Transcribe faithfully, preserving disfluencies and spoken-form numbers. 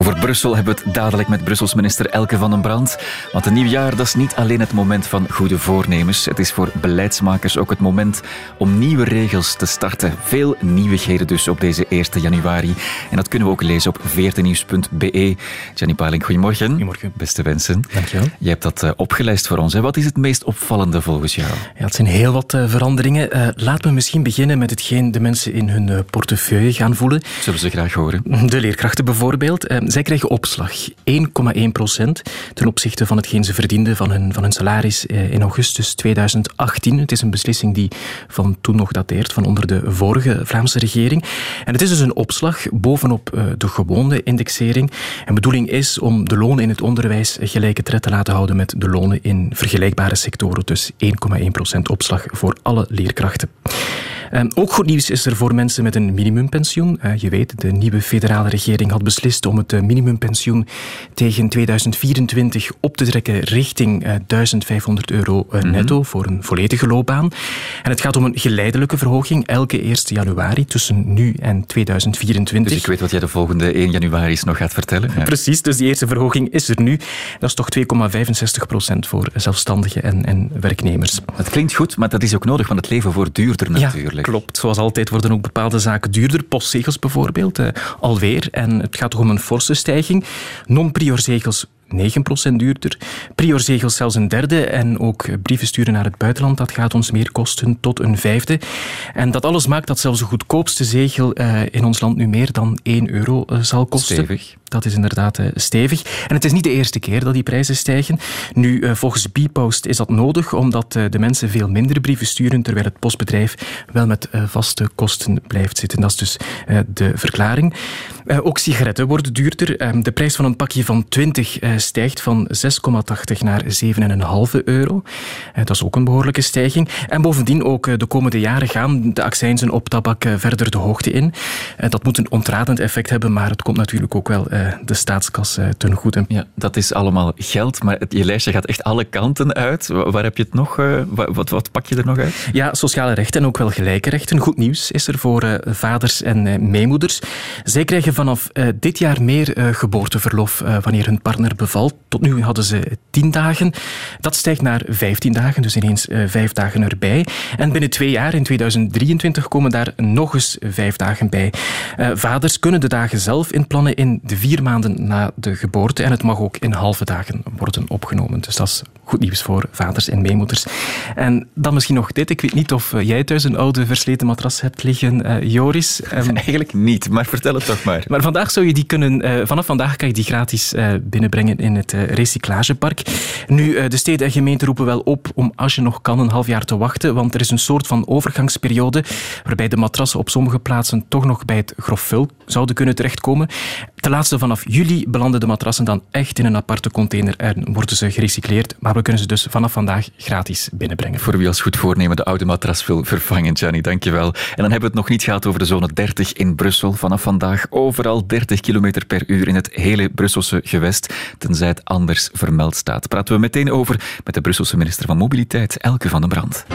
Over Brussel hebben we het dadelijk met Brussels minister Elke van den Brand. Want een nieuw jaar, dat is niet alleen het moment van goede voornemens. Het is voor beleidsmakers ook het moment om nieuwe regels te starten. Veel nieuwigheden dus op deze eerste januari. En dat kunnen we ook lezen op veertien-nieuws punt b e. Gianni Paling, goedemorgen. Goedemorgen. Beste wensen. Dankjewel. Je hebt dat uh, opgelijst voor ons. Hè? Wat is het meest opvallende volgens jou? Ja, het zijn heel wat uh, veranderingen. Uh, laten we misschien beginnen met hetgeen de mensen in hun uh, portefeuille gaan voelen. Zullen ze graag horen. De leerkrachten bijvoorbeeld. Uh, zij krijgen opslag. één komma één procent ten opzichte van hetgeen ze verdienden van hun, van hun salaris uh, in augustus tweeduizend achttien. Het is een beslissing die van toen nog dateert, van onder de vorige Vlaamse regering. En het is dus een opslag bovenop uh, de gewone indexering. En de bedoeling is om de lonen in het onderwijs gelijke tred te laten houden met de lonen in vergelijkbare sectoren. Dus één komma één procent opslag voor alle leerkrachten. Uh, ook goed nieuws is er voor mensen met een minimumpensioen. Uh, je weet, de nieuwe federale regering had beslist om het uh, minimumpensioen tegen tweeduizend vierentwintig op te trekken richting uh, duizend vijfhonderd euro uh, netto mm-hmm. voor een volledige loopbaan. En het gaat om een geleidelijke verhoging elke eerste januari tussen nu en tweeduizend vierentwintig. Dus ik weet wat jij de volgende één januari nog gaat vertellen. Ja. Precies, dus die eerste verhoging is er nu. Dat is toch twee komma vijfenzestig procent voor zelfstandigen en, en werknemers. Het klinkt goed, maar dat is ook nodig, want het leven wordt duurder natuurlijk. Ja. Klopt. Zoals altijd worden ook bepaalde zaken duurder. Postzegels bijvoorbeeld, uh, alweer. En het gaat toch om een forse stijging. Non-priorzegels negen procent duurder. Priorzegels zelfs een derde. En ook brieven sturen naar het buitenland, dat gaat ons meer kosten tot een vijfde. En dat alles maakt dat zelfs de goedkoopste zegel uh, in ons land nu meer dan één euro uh, zal kosten. Stevig. Dat is inderdaad uh, stevig. En het is niet de eerste keer dat die prijzen stijgen. Nu, uh, volgens Bpost is dat nodig, omdat uh, de mensen veel minder brieven sturen, terwijl het postbedrijf wel met uh, vaste kosten blijft zitten. Dat is dus uh, de verklaring. Uh, ook sigaretten worden duurder. Uh, de prijs van een pakje van twintig uh, stijgt van zes komma tachtig naar zeven komma vijf euro. Uh, dat is ook een behoorlijke stijging. En bovendien ook uh, de komende jaren gaan de accijnzen op tabak uh, verder de hoogte in. Uh, dat moet een ontradend effect hebben, maar het komt natuurlijk ook wel uh, de staatskas uh, ten goede. Ja, dat is allemaal geld, maar het, je lijstje gaat echt alle kanten uit. Waar, waar heb je het nog? Uh, wat, wat pak je er nog uit? Ja, sociale rechten en ook wel gelijke rechten. Goed nieuws is er voor uh, vaders en uh, meemoeders. Zij krijgen vanaf uh, dit jaar meer uh, geboorteverlof uh, wanneer hun partner bevalt. Tot nu hadden ze tien dagen. Dat stijgt naar vijftien dagen, dus ineens uh, vijf dagen erbij. En binnen twee jaar, in tweeduizend drieëntwintig, komen daar nog eens vijf dagen bij. Uh, vaders kunnen de dagen zelf inplannen in de vier maanden na de geboorte. En het mag ook in halve dagen worden opgenomen. Dus dat is goed nieuws voor vaders en meemoeders. En dan misschien nog dit. Ik weet niet of uh, jij thuis een oude versleten matras hebt liggen, uh, Joris. Um, Eigenlijk niet, maar vertel het toch maar. Maar vandaag zou je die kunnen... Uh, vanaf vandaag kan je die gratis uh, binnenbrengen in het uh, recyclagepark. Nu, uh, de steden en gemeenten roepen wel op om, als je nog kan, een half jaar te wachten. Want er is een soort van overgangsperiode waarbij de matrassen op sommige plaatsen toch nog bij het grofvul zouden kunnen terechtkomen. Ten laatste vanaf juli belanden de matrassen dan echt in een aparte container en worden ze gerecycleerd. Maar we kunnen ze dus vanaf vandaag gratis binnenbrengen. Voor wie als goed voornemen de oude matras wil vervangen, Gianni, dankjewel. En dan hebben we het nog niet gehad over de zone dertig in Brussel. Vanaf vandaag overal dertig kilometer per uur in het hele Brusselse gewest, tenzij het anders vermeld staat. Praten we meteen over met de Brusselse minister van Mobiliteit, Elke van den Brand.